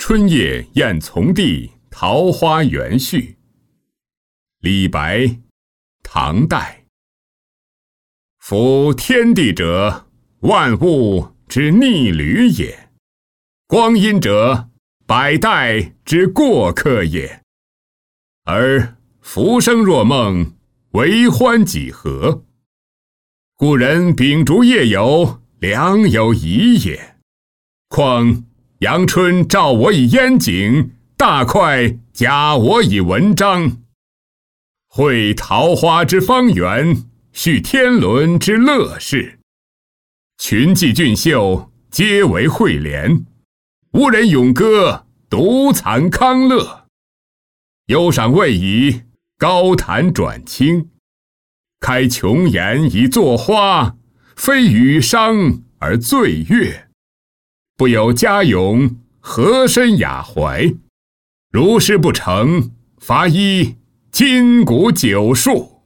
春夜宴从弟，桃花源序。李白，唐代。夫天地者，万物之逆旅也；光阴者，百代之过客也。而浮生若梦，为欢几何？故人秉烛夜游，良有疑也。况阳春照我以烟景，大块假我以文章。绘桃花之芳园，叙天伦之乐事。群妓俊秀，皆为惠怜；无人咏歌，独惭康乐。忧赏未已，高谈转轻。开琼筵以作花，非与商而醉月。不有佳咏，何身雅怀？如是不成，罚依今古酒数。